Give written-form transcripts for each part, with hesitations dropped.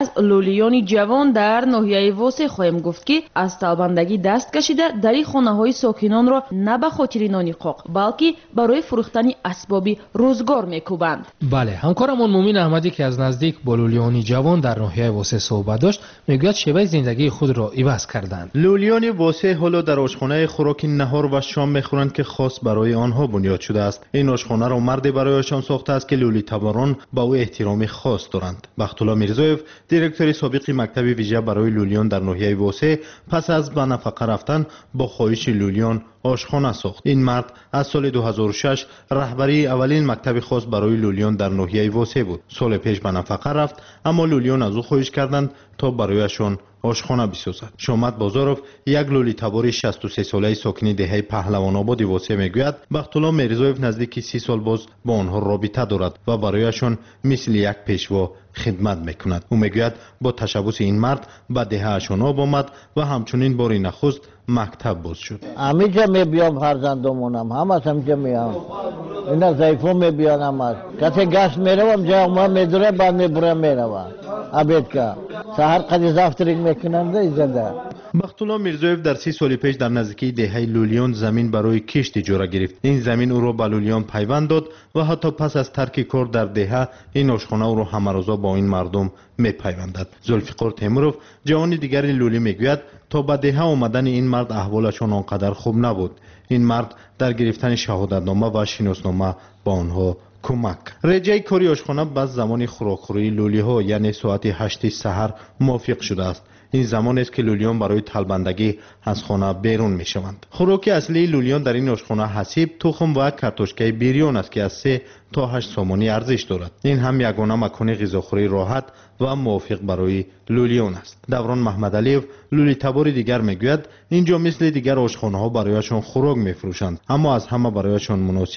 از لولیان جوان در ناحیه واسه خواهیم گفت که از طالبندگی دست کشیده در خانه‌های ساکنان را نه به خاطر نان قاق بلکه برای فروختن اسباب روزگار میکوبند. بله، همکارمون مومین احمدی که از نزدیک با لولیان جوان در ناحیه واسه صحبت داشت میگوید شیوه زندگی خود را عوض کردند. لولیان واسه حالا در آشخانه خوراک نهار و شام میخورند که خاص برای آنها بنیاد شده است. این آشخانه را مردی برایشان ساخته است که لولی تباران با او احترام خاص دارند. بختالله میرزایف دیرکتور سابق مکتب ویژه برای لولیان در ناحیه واسه پس از به نفقه رفتن با خواهش لولیان آشخانه ساخت. این مرد از سال 2006 رهبری اولین مکتب خاص برای لولیان در ناحیه واسه بود. سال پیش به نفقه رفت اما لولیان از او خواهش کردند تا برایشان آشخانه بسازد. شامت بازاروف یک لولی تبار 63 ساله ساکن دهه پهلوان آباد واسه میگوید بختالله میرزایف نزدیک 30 سال باز با آنها رابطه دارد و برایشان مثل یک پیشوا خدمت میکند. او میگوید با تشبث این مرد به دههشان آب آمد و همچنین باری نخست مکتب باز شد. همیشه میبیام فرزندمونم همیشه میام اینا ضعیفو میبیانم کسی گشت میروم جای ما میدوره بعد میبرم میروم عبید که سهر قدی زفترینگ میکنند ایزنده. بختالله میرزایف در 30 سال پیش در نزدیکی دهه لولیان زمین برای کشت اجاره گرفت. این زمین او را به لولیان پیوند داد و حتی پس از ترک کار در دهه این آشخانه او را همروزه با این مردم میپیوندد. ذوالفقار تیمورов جوان دیگر لولی میگوید تا به دهه آمدن این مرد احوالشان آنقدر خوب نبود. این مرد در گرفتن شهادتنامه و شناسنامه با آنها کمک. رجای کاری آشخانه بعد زمان خوراکخوری لولی ها یعنی ساعت 8 سحر موافق شده است. این زمان است که لولیان برای طلبندگی از خانه بیرون می شوند. خوراک اصلی لولیان در این آشخانه حسیب، تخم و کارتوشکای بیریون است که از 3 تا 8 سامانی ارزش دارد. این هم یگانه مکان غذاخوری راحت و موافق برای لولیان است. دوران محمد علیف لولی تبار دیگر میگوید اینجا مثل دیگر آشخانه ها برایشان خوراک میفروشند اما از همه برایشان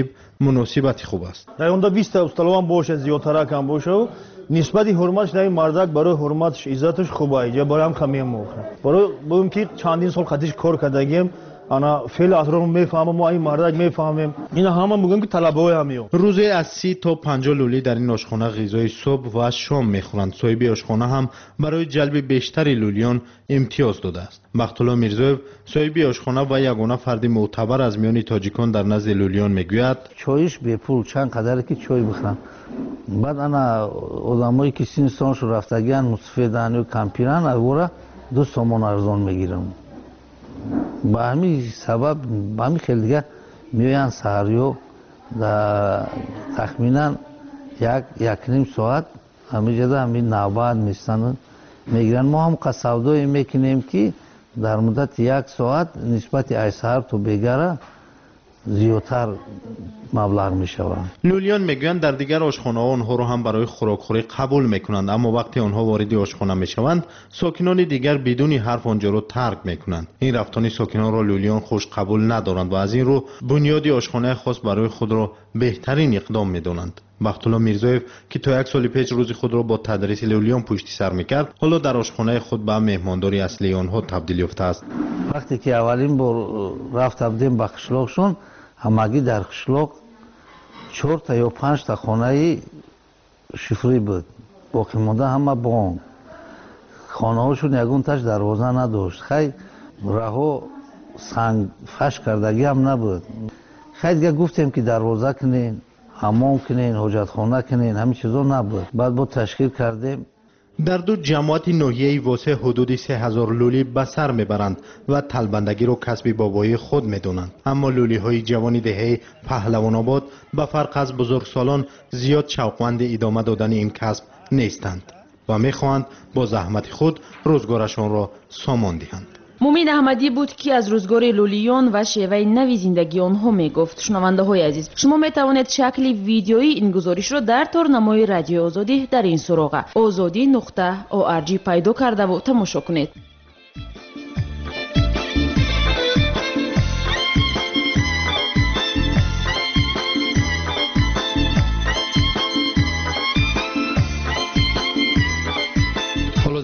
مناسبت خوب است. در اونجا 20 تا استالوان باشه زیادتر کم باشه نسبت حرمتش در این مردک برای حرمتش عزتش خوبه یا برای هم کمی موخه برای بگم که چندین سال خاطرش کار کردگیم انا فعل اطراف میفهمم ما این مردک میفهمیم اینا همه میگن که طلبه همیو روزی از 30 تا 50 لولی در این آشخانه غذای صبح و شام میخورند. صاحب آشخانه هم برای جلب بیشتر لولیان امتیاز داده است. بختالله میرزایف صاحب آشخانه و یگانه فرد معتبر از میان تاجیکان در نزد لولیان میگوید چایش به پول چند قدره که چای بخورم بعد انا آدمایی که سینستانش رفتگیان مستفیدن و کمپیرن اگورا 2 سامان ارزان میگیرم. با همین سبب با همین خیلی دیگه میوین سهریو تخمینا یک نیم ساعت همین جده همین نوبت میستن میگیرن. ما هم قصاودوی میکنیم که در مدت 1 ساعت نسبت ای سهر تو بگره زیادتر مبلغ می شود. لولیان میگویند در دیگر آشخانه ها آنها را هم برای خوراکخوری قبول میکنند اما وقتی آنها وارد آشخانه میشوند ساکنان دیگر بدون حرف آنجا را ترک میکنند. این رفتن ساکنان را لولیان خوش قبول ندارند و از این رو بنیاد آشخانه خاص برای خود را بهترین اقدام میدانند. بختالله میرزایف که تا 1 سال پیش روزی خود را با تدریس لولیان پشت سر میکرد حالا در آشخانه خود به مهمانداری اصلی آنها تبدیل یافته است. وقتی که اولین بار رفتم به قشلاقشون همگی در قشلاق 4 تا یا 5 تا خانه شفری بود. باقی مونده همه بانک. خانه هاشون یگون تاش دروازه نداشت. خیلی راه سنگ فش کردگی هم نبود. خیلی گفتیم که دروازه کنین حمام کنین حاجت خانه کنین همین چیزا نبود. بعد با تشکیل کردیم. در 2 جماعت ناحیه واسه حدود 3000 لولی به سر میبرند و طلبندگی رو کسب بابایی خود میدونند. اما لولی های جوانی دهه پهلوان آباد به فرق از بزرگسالان زیاد شوقمند ادامه دادن این کسب نیستند و میخواهند با زحمت خود روزگارشان را سامان دهند. مومین احمدی بود که از روزگار لولیان و شیوه نوی زندگی آنها میگفت. شنونده های عزیز شما میتوانید شکل ویدیویی این گزارش را در تارنمای رادیو آزادی در این سراغ azadi.org پیدا کرده و تماشا کنید.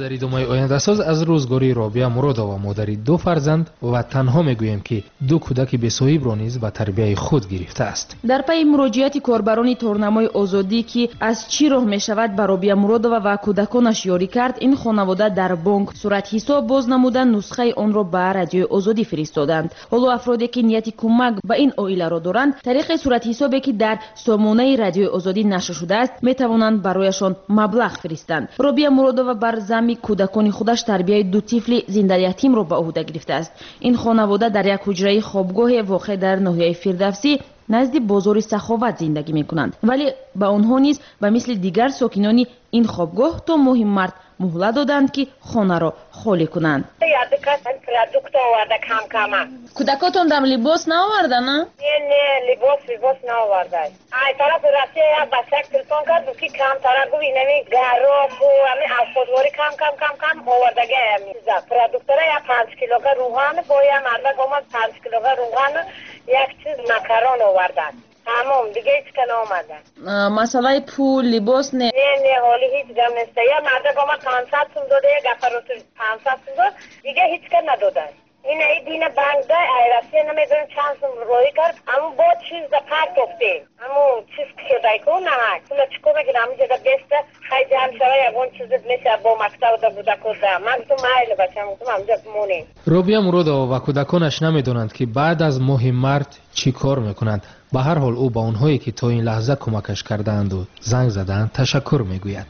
در ادامه آینده‌ساز از روزگاری رابعه مرادова مادری دو فرزند و تنها میگویم که دو کودک بی‌صاحب را نیز به تربیت خود گرفته است. در پی مراجعت کاربران تورنمای آزادی که از چی راه میشود به رابعه مرادова و کودکانش یاری کرد، این خانواده در بانک صورت حساب باز نمودند، نسخه آن را به رادیوی آزادی فرستادند. حالا افرادی که نیت کمک به این عائله را دارند، طریق صورت حسابی که در سامانه رادیوی آزادی نشر شده است میتوانند برایشان مبلغ فرستند. رابعه مرادова بر ذمه کودکان خودش تربیت دو طفل زنده یتیم را به عهده گرفته است. این خانواده در یک حجره خوابگاه واقع در ناحیه فردوسی نزد بازار سخاوت زندگی میکنند، ولی به آنها نیز به مثل دیگر ساکنان این خوابگاه تا ماه مارت مهلت دادند که خانه را خالی کنند. کودکاتون دم لباس نآورده نه؟ نه لباس نآورده. ای طرف رفته یک بچه تلفن کرد که کم طرف گفت اینمی گراف و همین افزودواری کم آوردگی همین پرودکتره یک 5 کیلوگرم روغن با یک مردک آمد 5 کیلوگرم روغن یک چیز مکرون آوردن. تمام دیگه هیچ کن آمدن. مسئله پول لباس نه؟ نه حالی هیچ جمع نیسته. یک مردک آمد 500 سوم داده، یک افراد 500 سوم داد، دیگه هیچ کن ندادن. این دین بانک ده ایرسی نمیدونم چند سوم روی کرد، اما با چیز ده پرت افته، اما چیز شده کن نمک پولا چکو بگیر همون جده بسته خیلی جمع شده یکون چیزت میشه با مکتب ده بوده کرده. من تو مایل بچم تو همونجا مونی. رابعه مرادова و کودکانش نمیدونند که بعد از ماه مارت چی کار میکنند. به هر حال او با اونهایی که تا این لحظه کمکش کردند و زنگ زدند تشکر میگوید.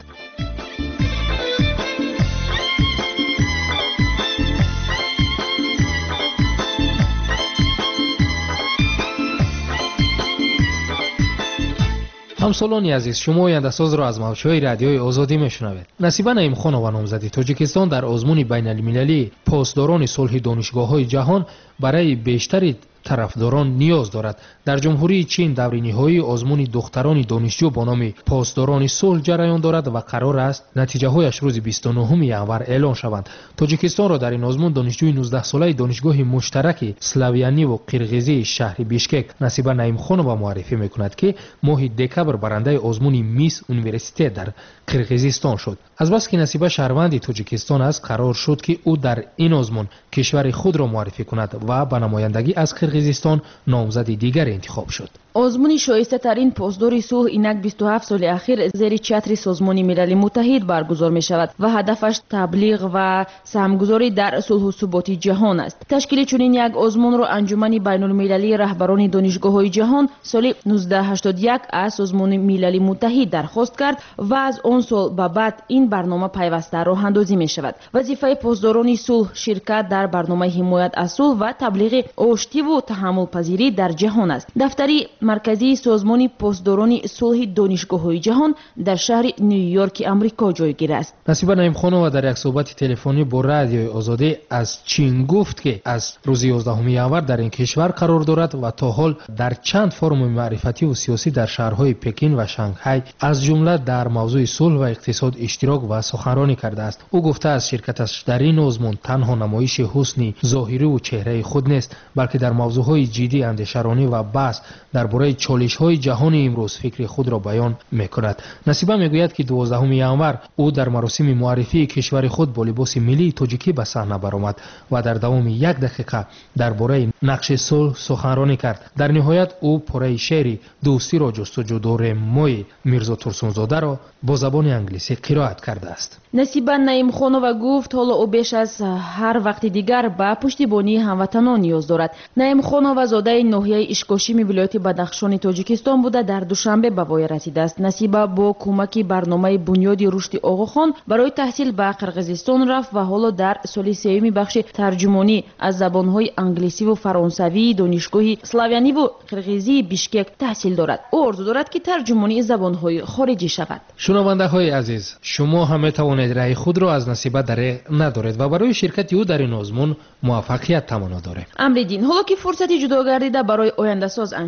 همسالانی عزیز، شما آینده‌ساز را از موج‌های رادیوی آزادی میشنوید. نصیبه نعیم خانم و نامزدی تاجیکستان در آزمون بین‌المللی پاسداران صلح دانشگاه‌های جهان برای بیشتری طرفداران نیاز دارد. در جمهوری چین دور نهایی آزمون دختران دانشجو با نام پاسداران صلح جریان دارد و قرار است نتیجه‌هایش روز 29 ژانویه اعلام شوند. تاجیکستان را در این آزمون دانشجوی 19 ساله دانشگاه مشترک سلاویانی و قرقیزی شهر بیشکک نصیبه نعیم خانم معرفی می‌کند که ماه دکبر برنده آزمون میس یونیورسیته در قرقیزستان شد. از بس که نصیبه شهروند تاجیکستان است، قرار شد که او در این آزمون کشور خود را معرفی کند و به نمایندگی از قرقیزستان نامزد دیگر انتخاب شد. آزمون شایسته ترین پاسدار صلح اینک 27 سال اخیر زیر چتر سازمان ملل متحد برگزار می شود و هدفش تبلیغ و سهمگذاری در صلح و ثبات جهان است. تشکیل چنین یک آزمون را انجمن بین المللی رهبران دانشگاه‌های جهان سال 1981 از سازمان ملل متحد درخواست کرد و از آن سال به بعد این برنامه پیوسته راه اندازی می شود. وظیفه پاسداران صلح شرکت در برنامه حمایت از صلح و تبلیغ آشتی و تحمل پذیری در جهان است. دفتری مرکزی سازمان پاسداران صلح دانشگاه‌های جهان در شهر نیویورک آمریکا جایگیر است. نصیبه نعیم خانم در یک صحبت تلفنی با رادیوی آزادی از چین گفت که از روز 11 ژانویه در این کشور قرار دارد و تا حال در چند فرم معرفتی و سیاسی در شهرهای پکین و شانگهای از جمله در موضوع صلح و اقتصاد اشتراک و سخنرانی کرده است. او گفته است شرکتش در این آزمون تنها نمایش حسن ظاهری و چهره خود نیست، بلکه در موضوعهای جدی اندیشه‌رانی و بحث درباره چالش‌های جهان امروز فکر خود را بیان می‌کند. نصیبه میگوید که 12 ژانویه او در مراسم معرفی کشور خود با لباس ملی تاجیکی به صحنه برآمد و در دوام 1 دقیقه درباره نقش صلح سخنرانی کرد. در نهایت او پاره شعر دوستی را جستجو داریم مای میرزا ترسونزاده را با زبان انگلیسی قرائت کرده است. نصیبه نعیم خانم گفت حالا او بیش از هر وقت دیگر به پشتیبانی هموطنان نیاز دارد. نعیم خانم زاده ناحیه اشکاشیم ولایت بدخشان تاجیکستان بوده در دوشنبه به وای رسیده است. نصیبه با کمک برنامه بنیاد رشد آقاخان برای تحصیل به قرقیزستان رفت و حالا در سال سوم بخش ترجمانی از زبان‌های انگلیسی و فرانسوی دانشگاه سلاویانی و قرقیزی بیشکک تحصیل دارد. او آرزو دارد که ترجمانی زبان‌های خارجی شود. شنونده‌های عزیز، شما هم می‌توانید رأی خود را از نصیبه دریغ ندارید و برای شرکت او در این آزمون موفقیت تمنا دارید. امر دین، حالا که فرصتی جدا گردیده برای آینده ساز انجام می‌یابد،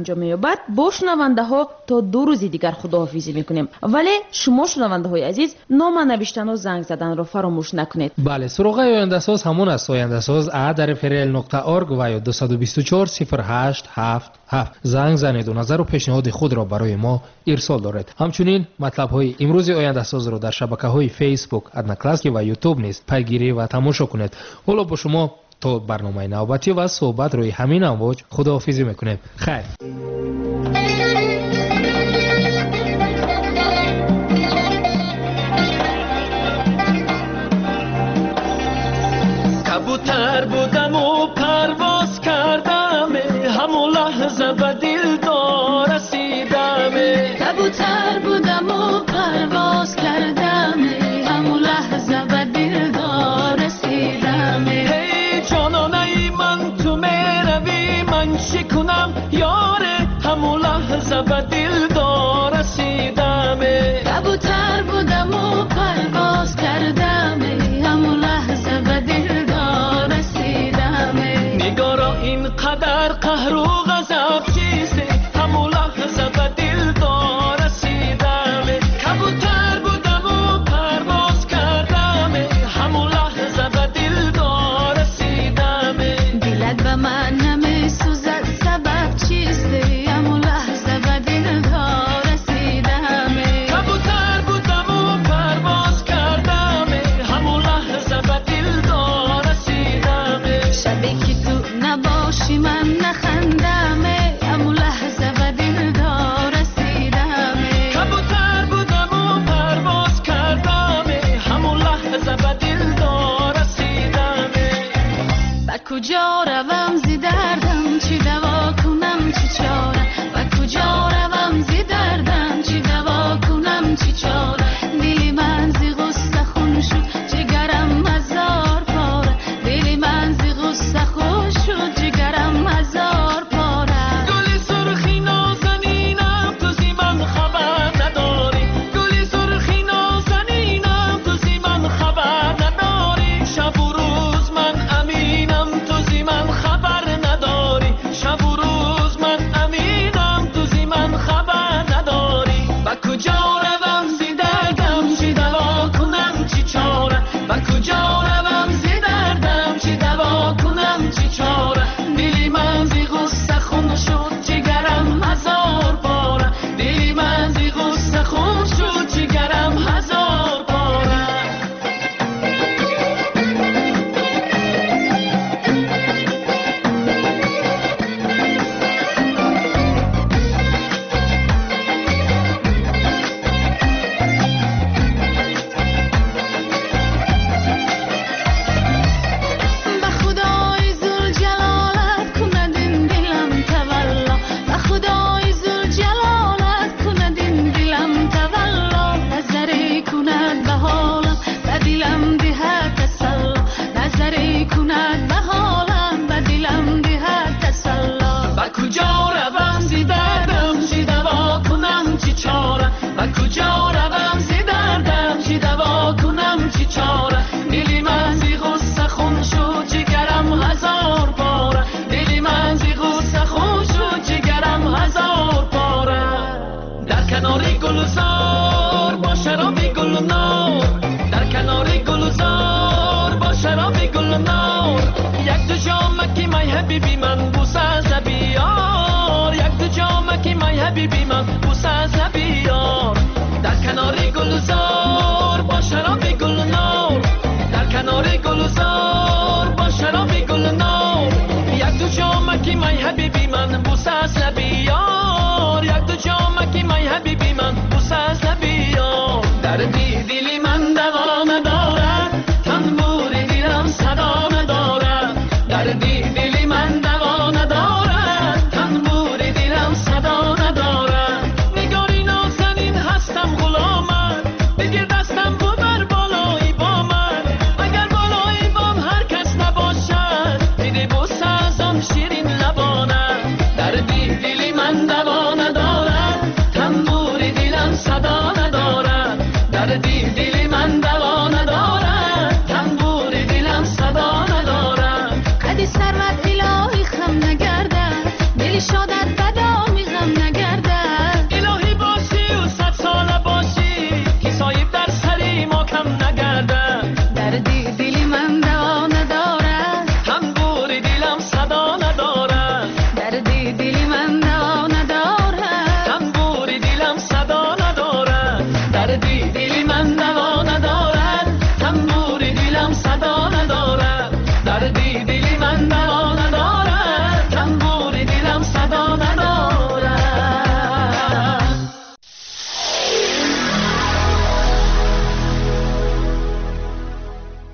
بعد با شنونده ها تا 2 روز دیگر خداحافظی میکنیم. ولی شما شنونده های عزیز نام نوشتن و زنگ زدن را فراموش نکنید. بله، سراغ آینده ساز همون است. آینده ساز @rfrl.org و یا 224 0877 زنگ زنید و نظر و پیشنهاد خود را برای ما ارسال دارید. همچنین مطلب های امروز آینده ساز را در شبکه های فیسبوک ادناکلاسکی و یوتیوب نیز پیگیری و تماشا کنید. حالا با شما تا برنامه نوبتی و صحبت روی همین امواج خداحافظی میکنیم. خیر. کبوتر بودم و پرواز کردم، همون لحظه به دلدار رسیدم. کبوتر بودم و پرواز کردم، همون لحظه به دلدار رسیدم. هی جانانه من تو میروی من چی کنم یاره، همون لحظه به دلدار رسیدم. کبوتر بودم و پرواز کردم، همون لحظه به دلدار رسیدم. نگارا اینقدر قهر و غضب چیسته، همون لحظه به دلدار رسیدم. کبوتر بودم و پرواز کردم، همون لحظه به دلدار رسیدم. دلت به من نمیسوزد سبب چیسته، همون لحظه به دلدار رسیدم. کبوتر بودم و پرواز کردم، همون لحظه به دلدار رسیدم. شبی که تو نباشی من نخندم، همون لحظه به دلدار رسیدم. کبوتر بودم و پرواز کردم، همون لحظه به دلدار رسیدم. به کجا روم زی دردم، چی دوا کنم چی چاره. به کجا روم زی دردم، چی دوا کنم چی چاره. دلی من زی غصه خون شد جگرم هزار پاره. دلی من زی غصه خون شد جگرم هزار پاره. گلی سرخی نازنینم تو زی من خبر نداری. گلی سرخی نازنینم تو زی من خبر نداری. شب و روز من امینم تو زی من خبر نداری. شب و روز من امینم تو زی من خبر نداری. به کجا روم زی دردم چی دوا کنم چی چاره. به کجا روم زی دردم چی دوا کنم چی چاره. دلی من زی غصه خون شد جگرم هزار پاره. دلی من زی غصه خون شد جگرم هزار پاره. به خدای ذوالجلالت کند این دلم تولا. به خدای ذوالجلالت کند این دلم تولا. نظری کند به حالم به دلم دهد تسلا. نظری کند به حالم به دلم دهد تسلا. به کجا روم زی دردم چی دوا کنم چی چاره. به کجا روم زی دردم چی دوا کنم چی چاره. دلی من زی غصه خون شد جگرم هزار پاره. دلی من زی غصه خون شد جگرم هزار پاره. در کناری گلزار با شرابی گل نار. در کناری گلزار با شرابی گل نار. یک دو جامکی مای حبیبی من بوسه از بیار. یک دو جامکی مای حبیبی من بوسه از بیار. در کناری گلزار